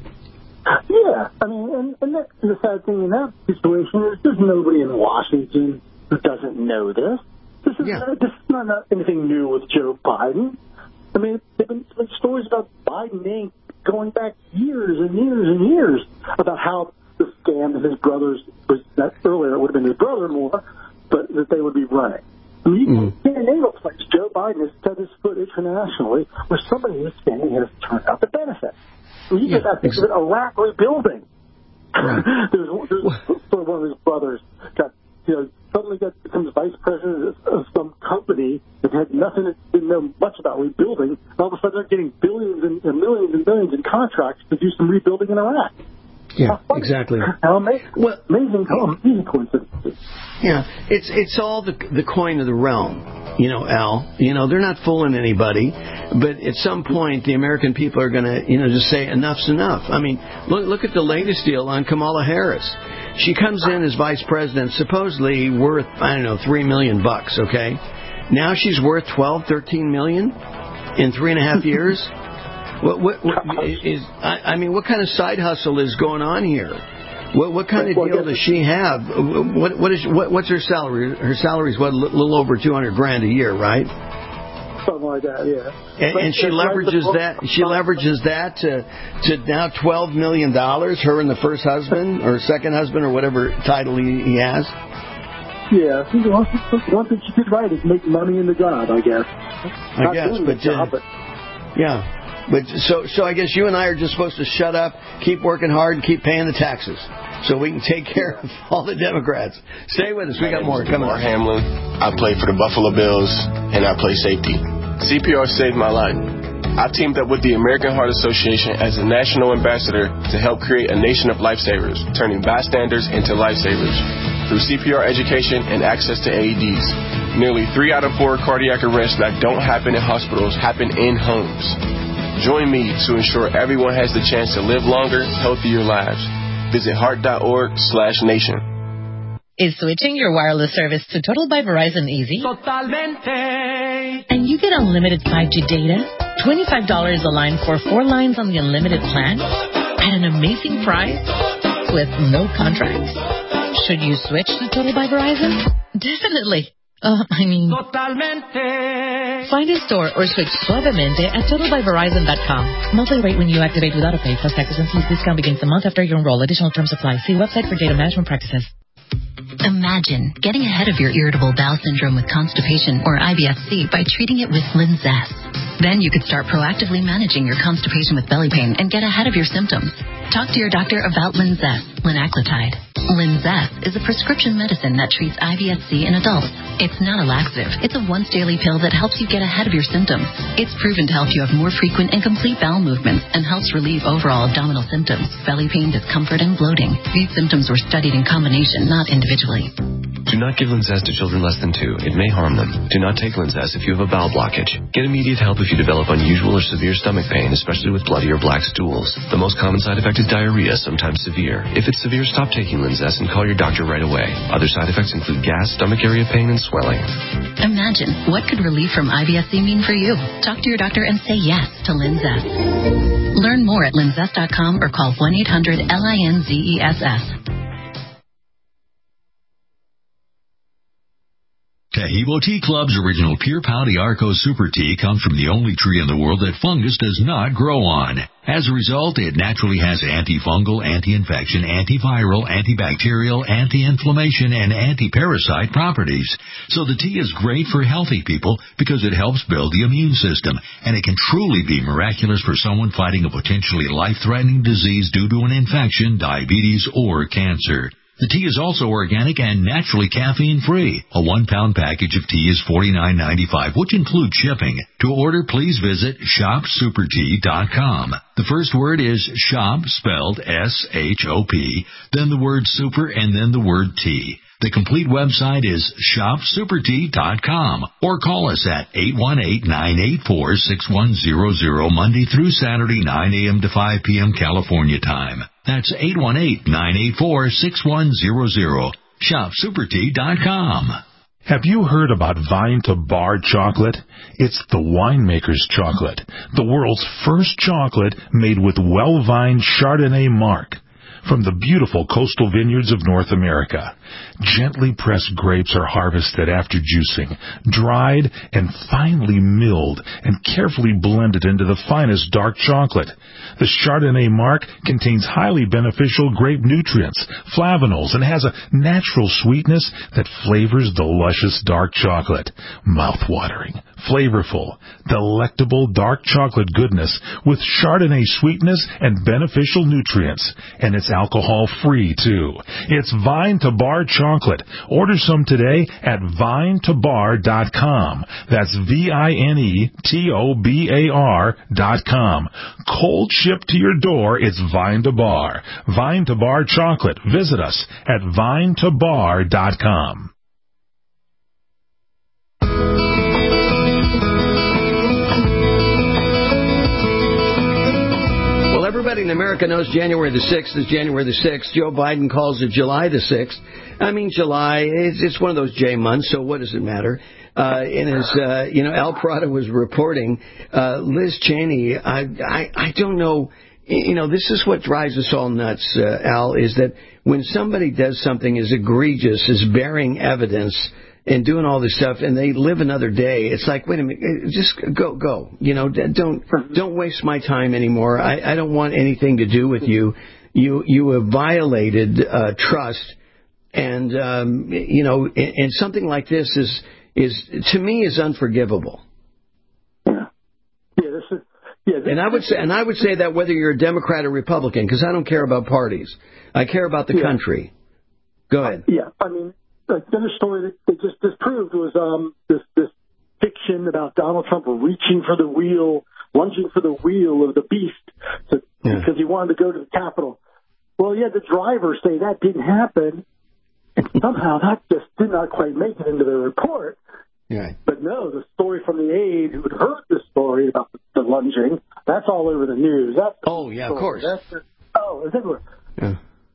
Yeah, I mean, and, and that's the sad thing in that situation is there's nobody in Washington who doesn't know this. This is, yeah. uh, this is not, not anything new with Joe Biden. I mean, there have been, been stories about Biden Incorporated going back years and years and years about how the scam that his brothers was that earlier it would have been his brother more, but that they would be running. I mean, you mm-hmm. can name a place. Joe Biden has set his foot internationally where somebody is scamming has turned out the benefit. You yeah, get that exactly. Iraq rebuilding. Right. there's, there's one of his brothers got, you know, suddenly got becomes vice president of some company that had nothing, didn't know much about rebuilding. And all of a sudden, they're getting billions and, and millions and millions in contracts to do some rebuilding in Iraq. Yeah, exactly. How amazing! Well, amazing, amazing coincidences. Yeah, it's it's all the the coin of the realm, you know, Al. You know, they're not fooling anybody, but at some point, the American people are going to, you know, just say enough's enough. I mean, look look at the latest deal on Kamala Harris. She comes in as vice president, supposedly worth I don't know three million bucks. Okay, now she's worth twelve, thirteen million in three and a half years. What, what, what is? I, I mean, what kind of side hustle is going on here? What, what kind of deal does she have? What, what is? What, what's her salary? Her salary is what, a little over two hundred grand a year, right? Something like that, yeah. And, and she leverages that. She leverages that to to now twelve million dollars. Her and the first husband or second husband or whatever title he, he has. Yeah, one thing she did right is make money in the job, I guess. I Not guess, but, job, uh, but yeah. But so, so I guess you and I are just supposed to shut up, keep working hard, and keep paying the taxes, so we can take care of all the Democrats. Stay with us. We got more coming. Mark Hamlin. I play for the Buffalo Bills, and I play safety. C P R saved my life. I teamed up with the American Heart Association as a national ambassador to help create a nation of lifesavers, turning bystanders into lifesavers. Through C P R education and access to A E Ds, nearly three out of four cardiac arrests that don't happen in hospitals happen in homes. Join me to ensure everyone has the chance to live longer, healthier lives. Visit heart.org slash nation. Is switching your wireless service to Total by Verizon easy? Totalmente. And you get unlimited five G data, twenty-five dollars a line for four lines on the unlimited plan, at an amazing price with no contract. Should you switch to Total by Verizon? Definitely. Uh, I mean, Totalmente. Find a store or switch suavemente at total by verizon dot com. Monthly rate when you activate without a pay plus taxes and fees. Discount begins the month after you enroll. Additional terms apply. See website for data management practices. Imagine getting ahead of your irritable bowel syndrome with constipation or I B S C by treating it with Linzess. Then you could start proactively managing your constipation with belly pain and get ahead of your symptoms. Talk to your doctor about Linzess, linaclotide. Linzess is a prescription medicine that treats I B S C in adults. It's not a laxative. It's a once-daily pill that helps you get ahead of your symptoms. It's proven to help you have more frequent and complete bowel movements and helps relieve overall abdominal symptoms, belly pain, discomfort, and bloating. These symptoms were studied in combination, not individually. Do not give Linzess to children less than two. It may harm them. Do not take Linzess if you have a bowel blockage. Get immediate help if you develop unusual or severe stomach pain, especially with bloody or black stools. The most common side effect is diarrhea, sometimes severe. If it's severe, stop taking Linzess and call your doctor right away. Other side effects include gas, stomach area pain, and swelling. Imagine, what could relief from I B S C mean for you? Talk to your doctor and say yes to Linzess. Learn more at linzess dot com or call one eight hundred L I N Z E S S. Tahibo Tea Club's original Pure Pau Arco Super Tea comes from the only tree in the world that fungus does not grow on. As a result, it naturally has antifungal, anti-infection, antiviral, antibacterial, anti-inflammation, and anti-parasite properties. So the tea is great for healthy people because it helps build the immune system, and it can truly be miraculous for someone fighting a potentially life-threatening disease due to an infection, diabetes, or cancer. The tea is also organic and naturally caffeine-free. A one-pound package of tea is forty-nine ninety-five, which includes shipping. To order, please visit shop super tea dot com. The first word is shop, spelled S H O P, then the word super, and then the word tea. The complete website is shop super tea dot com, or call us at eight one eight, nine eight four, six one zero zero Monday through Saturday, nine a.m. to five p.m. California time. That's eight one eight, nine eight four, six one zero zero. shop super tea dot com. Have you heard about Vine to Bar chocolate? It's the winemaker's chocolate, the world's first chocolate made with well-vined Chardonnay marc. From the beautiful coastal vineyards of North America, gently pressed grapes are harvested after juicing, dried and finely milled and carefully blended into the finest dark chocolate. The Chardonnay marc contains highly beneficial grape nutrients, flavanols, and has a natural sweetness that flavors the luscious dark chocolate. Mouth-watering, flavorful, delectable dark chocolate goodness with Chardonnay sweetness and beneficial nutrients. And it's alcohol-free, too. It's Vine to Bar chocolate. Order some today at vine to bar dot com. That's V I N E T O B A R dot com. Cold shipped to your door, it's Vine to Bar. Vine to Bar chocolate. Visit us at vine to bar dot com. Everybody in America knows January the sixth is January the sixth. Joe Biden calls it July the sixth. I mean, July, it's, it's one of those J months, so what does it matter? Uh, and as, uh, you know, Al Prada was reporting, uh, Liz Cheney, I, I, I don't know, you know, this is what drives us all nuts, uh, Al, is that when somebody does something as egregious as bearing evidence and doing all this stuff, and they live another day, it's like, wait a minute, just go, go. You know, don't don't waste my time anymore. I, I don't want anything to do with you. You you have violated uh, trust, and um, you know, and, and something like this is is to me is unforgivable. Yeah, yeah, this is. Yeah, this, and I would say, and I would say that whether you're a Democrat or Republican, because I don't care about parties, I care about the yeah. country. Go ahead. Yeah, I mean. The other story that they just disproved was um, this, this fiction about Donald Trump reaching for the wheel, lunging for the wheel of the beast to, yeah. because he wanted to go to the Capitol. Well, yeah, the drivers say that didn't happen, and somehow that just did not quite make it into the report. Yeah. But no, the story from the aide who had heard the story about the, the lunging, that's all over the news. That's the oh, yeah, story. of course. That's the, oh, it's everywhere. Yeah.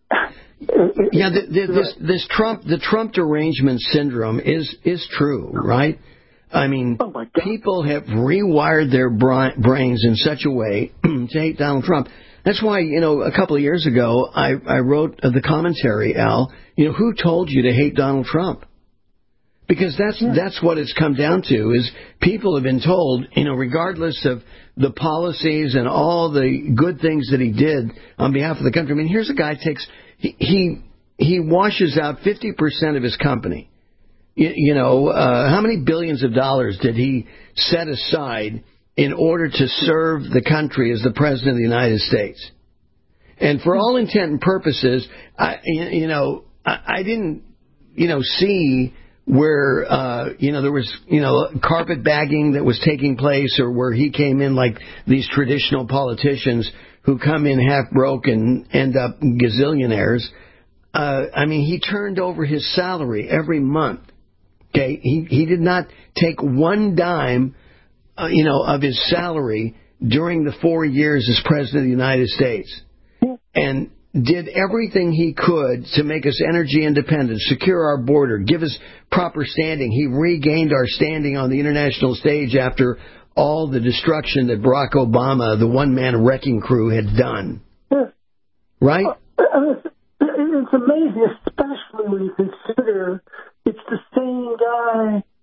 Yeah, the, the, this this Trump the Trump derangement syndrome is is true, right? I mean, oh people have rewired their bra- brains in such a way to hate Donald Trump. That's why, you know, a couple of years ago, I, I wrote the commentary, Al. You know, who told you to hate Donald Trump? Because that's yeah. that's what it's come down to. Is people have been told, you know, regardless of the policies and all the good things that he did on behalf of the country. I mean, here's a guy takes. He, he he washes out fifty percent of his company. You, you know, uh, how many billions of dollars did he set aside in order to serve the country as the President of the United States? And for all intent and purposes, I, you know, I, I didn't, you know, see where, uh, you know, there was, you know, carpetbagging that was taking place, or where he came in like these traditional politicians who come in half broke and end up gazillionaires. Uh, I mean, he turned over his salary every month. Okay, he he did not take one dime, uh, you know, of his salary during the four years as President of the United States, and did everything he could to make us energy independent, secure our border, give us proper standing. He regained our standing on the international stage after all the destruction that Barack Obama, the one-man wrecking crew, had done. Yeah. Right? I mean, it's, it's amazing, especially when you consider it's the same guy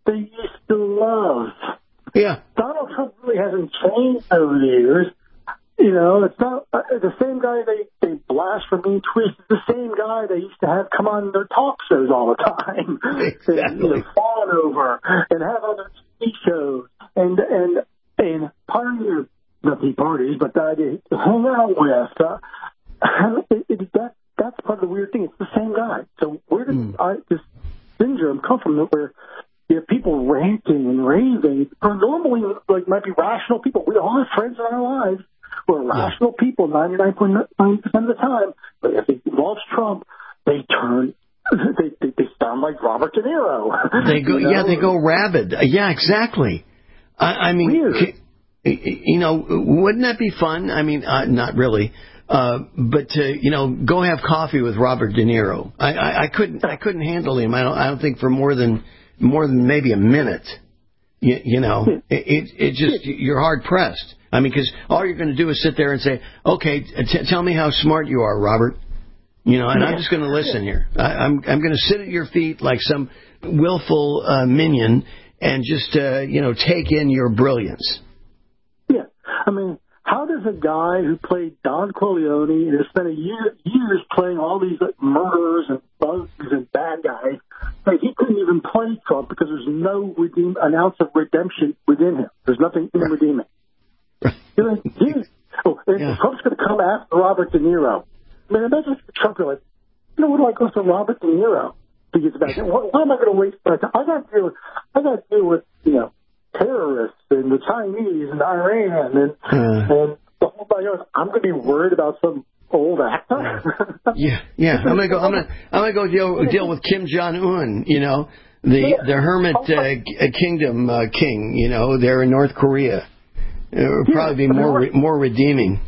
love. Yeah. Donald Trump really hasn't changed over the years. You know, it's not uh, the same guy they, they blast for mean tweets. It's the same guy they used to have come on their talk shows all the time. Exactly. And, you know, fawn over and have other T V shows and, and, and party, not the parties, but uh, to hang out with. Uh, it, it, that, that's part of the weird thing. It's the same guy. So where did mm. I, this syndrome come from where you have people ranting and raving, or normally, like, might be rational people. We all have friends in our lives who are rational yeah. people ninety-nine point nine percent of the time. But if it involves Trump, they turn, they, they, they sound like Robert De Niro. They go, you know? yeah, they go rabid. Yeah, exactly. I, I mean, Weird. you know, wouldn't that be fun? I mean, uh, not really. Uh, but to, you know, go have coffee with Robert De Niro. I, I, I couldn't, I couldn't handle him. I don't, I don't think for more than, more than maybe a minute. You, you know, it, it, it just, you're hard pressed. I mean, because all you're going to do is sit there and say, okay, t- tell me how smart you are, Robert. You know, and I'm just going to listen here. I, I'm, I'm going to sit at your feet like some willful uh, minion and just, uh, you know, take in your brilliance. Yeah. I mean, how does a guy who played Don Corleone and has spent a year, years playing all these like, murderers and thugs and bad guys, like he couldn't even play Trump because there's no redeem, an ounce of redemption within him. There's nothing in redeeming. You're like, geez. Oh, and yeah. Trump's going to come after Robert De Niro. I mean, imagine if Trump be like, you know, what do I go for Robert De Niro to get back? Why, why am I going to waste my time? I got to deal with, I got to deal with, you know, terrorists and the Chinese and Iran and uh, and the whole thing. I'm going to be worried about some old actor. yeah, yeah. I'm going to go. I'm going to. I'm going to go deal deal with Kim Jong Un. You know, the yeah. the hermit uh, kingdom uh, king. You know, there in North Korea. It would probably yeah, be more re- more redeeming.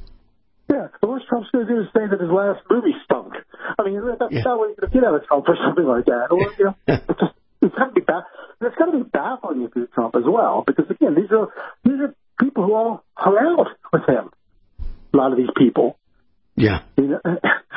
Yeah, the worst Trump's going to do is say that his last movie stunk. I mean, that's yeah. not what you're going to get out of Trump or something like that. Or, you know, it's just, it's got to be ba- it's got to be baffling if you're Trump as well, because again, these are these are people who all hung out with him. A lot of these people. Yeah. You know,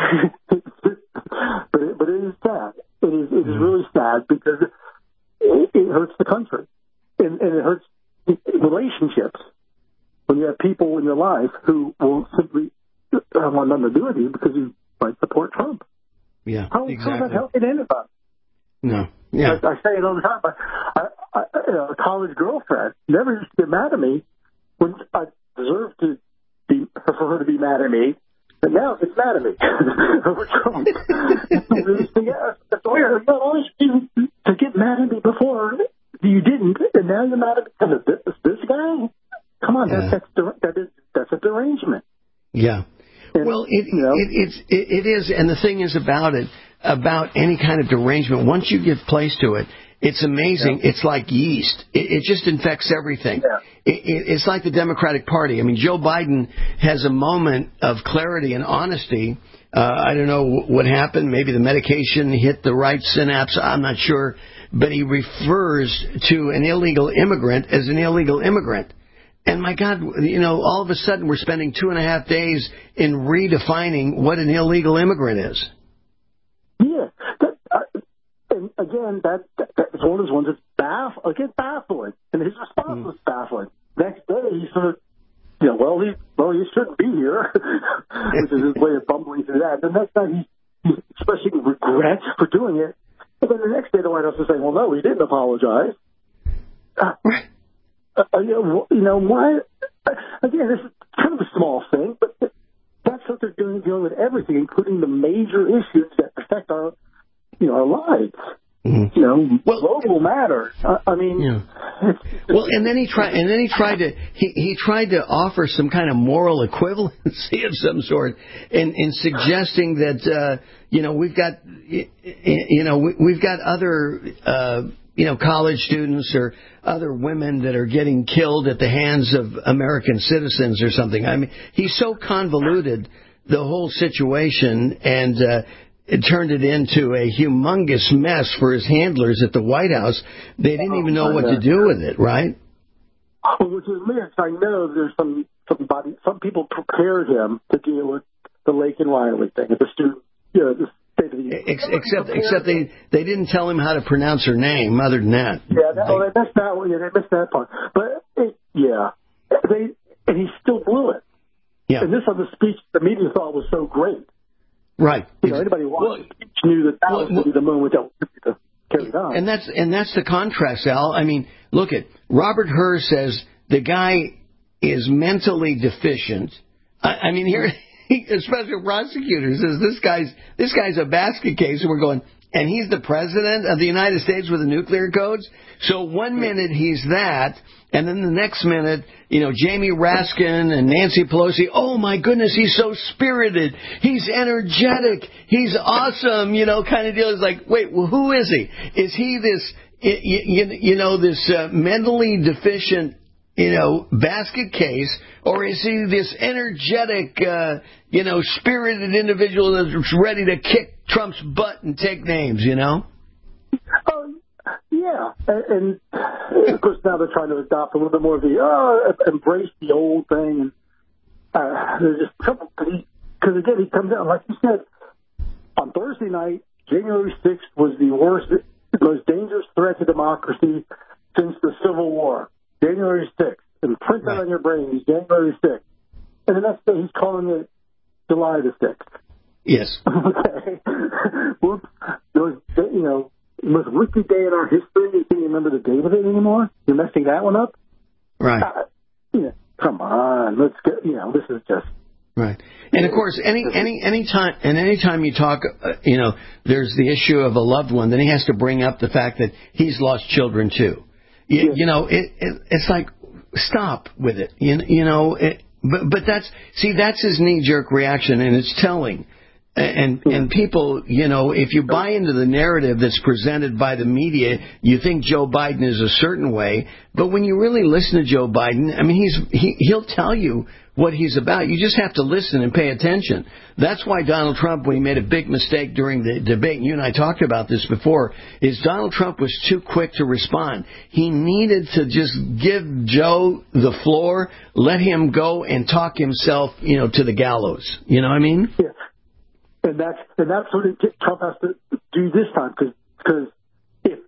but it, but it is sad. It is it is really sad because it, it hurts the country and, and it hurts relationships when you have people in your life who will simply want nothing to do with you because you might support Trump. Yeah, how, exactly. How does that help anybody? No. Yeah. I, I say it all the time, but I, I, a college girlfriend never used to get mad at me when I deserved to be for her to be mad at me, but now it's mad at me over Trump. That's weird. You always used to get mad at me before you didn't, and now you're mad at me because of this, this guy. Come on, yeah. that's that's that is that's a derangement. Yeah. And, well, it, you know, it, it's, it, it is, and the thing is about it, about any kind of derangement, once you give place to it, it's amazing. Yeah. It's like yeast. It, it just infects everything. Yeah. It, it, it's like the Democratic Party. I mean, Joe Biden has a moment of clarity and honesty. Uh, I don't know what happened. Maybe the medication hit the right synapse. I'm not sure. But he refers to an illegal immigrant as an illegal immigrant. And my God, you know, all of a sudden we're spending two and a half days in redefining what an illegal immigrant is. Yeah. That, uh, and again, that, that that's one of those ones that's baff, again, baffling. And his response mm. was baffling. Next day, he sort of, you know, well, he well, he shouldn't be here, which is his way of bumbling through that. The next time he, he's expressing regret for doing it. And then the next day the White House is saying, well, no, he didn't apologize. Uh, Uh, you know, why? Again, this is kind of a small thing, but that's what they're doing, dealing with everything, including the major issues that affect our, you know, our lives. Mm-hmm. You know, well, global matters. I, I mean, yeah. well, and then he tried, and then he tried to, he, he tried to offer some kind of moral equivalency of some sort, in, in suggesting that, uh, you know, we've got, you know, we, we've got other. Uh, you know, college students or other women that are getting killed at the hands of American citizens or something. I mean, he so convoluted the whole situation and uh, it turned it into a humongous mess for his handlers at the White House. They didn't even know what to do with it, right? Well, which is weird. I know there's some somebody, some people prepared him to deal with the Lake and Riley thing at the student, you know, the State of the Ex- except except they, they didn't tell him how to pronounce her name. Other than that, yeah, that, oh, that's not. Yeah, they missed that part. But it, yeah, they and he still blew it. Yeah. And this other speech, the media thought was so great. Right. You know, anybody who watched the speech knew that that well, was going to be the moment that was carried on. And that's and that's the contrast, Al. I mean, look at Robert Herr says the guy is mentally deficient. I, I mean, here, a special prosecutor says this guy's this guy's a basket case, and we're going, and he's the president of the United States with the nuclear codes. So one minute he's that, and then the next minute, you know, Jamie Raskin and Nancy Pelosi, oh my goodness, he's so spirited, he's energetic, he's awesome, you know, kind of deal. It's like, wait, well, who is he? Is he this, you, you know, this uh, mentally deficient, you know, basket case, or is he this energetic, uh, you know, spirited individual that's ready to kick Trump's butt and take names, you know? Oh, yeah. And, and of course now they're trying to adopt a little bit more of the, oh, embrace the old thing. And uh, there's just trouble, because again, he comes out, like you said, on Thursday night, January sixth was the worst, the most dangerous threat to democracy since the Civil War. January sixth. And print that right on your brain. January sixth. And the next day he's calling it July the sixth. Yes. Okay. Whoops. There was, you know, the most wicked day in our history. You can't remember the date of it anymore? You're messing that one up? Right. Uh, you know, come on. Let's get, you know, this is just. Right. And of course, any any any time and any time you talk, uh, you know, there's the issue of a loved one, then he has to bring up the fact that he's lost children too. You, yeah. you know, it, it it's like, stop with it. You, you know, it, but but that's see that's his knee jerk reaction, and it's telling. And and people, you know, if you buy into the narrative that's presented by the media, you think Joe Biden is a certain way. But when you really listen to Joe Biden, I mean, he's he, he'll tell you what he's about. You just have to listen and pay attention. That's why Donald Trump, when he made a big mistake during the debate, and you and I talked about this before, is Donald Trump was too quick to respond. He needed to just give Joe the floor, let him go and talk himself, you know, to the gallows. You know what I mean? Yeah. And that's and that's what it, Trump has to do this time, because if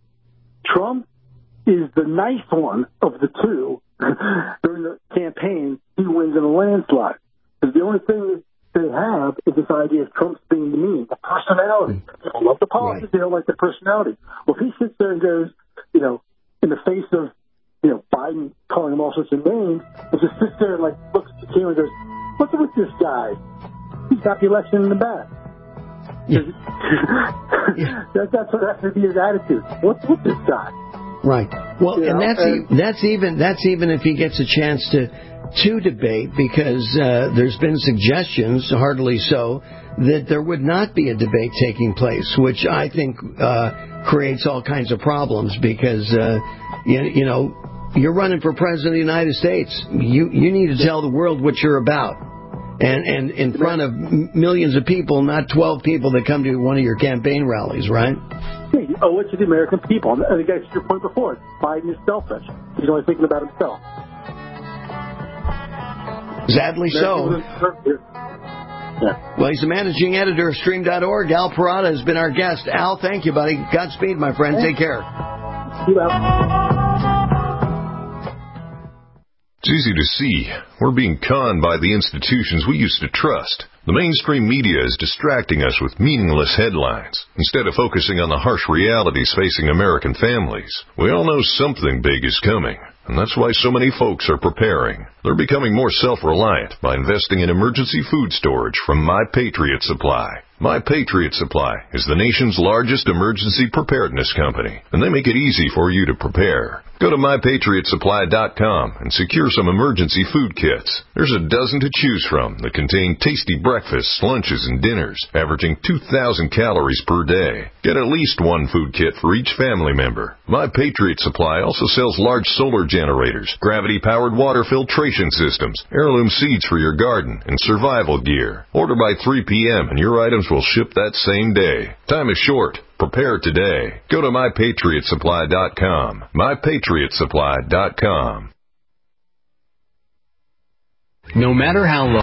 Trump is the nice one of the two during the campaign, he wins in a landslide. Because the only thing they have is this idea of Trump's being the mean, the personality. People love the politics, right. They don't like the personality. Well, if he sits there and goes, you know, in the face of, you know, Biden calling him all sorts of names, and just sits there and like looks at the camera and goes, "What's with this guy? He's got the election in the bag." Yeah. that, that's what has to be his attitude. What's with this guy? Right. Well, you and know, that's and, e- that's even that's even if he gets a chance to to debate, because uh, there's been suggestions, hardly so, that there would not be a debate taking place, which I think uh, creates all kinds of problems, because uh, you, you know you're running for president of the United States. You you need to tell the world what you're about. And, and in front of millions of people, not twelve people that come to one of your campaign rallies, right? Yeah, you owe it to the American people. And I think that's your point before. Biden is selfish. He's only thinking about himself. Sadly so. Yeah. Well, he's the managing editor of Stream dot org. Al Parada has been our guest. Al, thank you, buddy. Godspeed, my friend. Take care. You Al. It's easy to see. We're being conned by the institutions we used to trust. The mainstream media is distracting us with meaningless headlines instead of focusing on the harsh realities facing American families. We all know something big is coming, and that's why so many folks are preparing. They're becoming more self-reliant by investing in emergency food storage from My Patriot Supply. My Patriot Supply is the nation's largest emergency preparedness company, and they make it easy for you to prepare. Go to my patriot supply dot com and secure some emergency food kits. There's a dozen to choose from that contain tasty breakfasts, lunches, and dinners, averaging two thousand calories per day. Get at least one food kit for each family member. My Patriot Supply also sells large solar generators, gravity-powered water filtration systems, heirloom seeds for your garden, and survival gear. Order by three p.m. and your items will ship that same day. Time is short. Prepare today. Go to my patriot supply dot com. my patriot supply dot com. No matter how long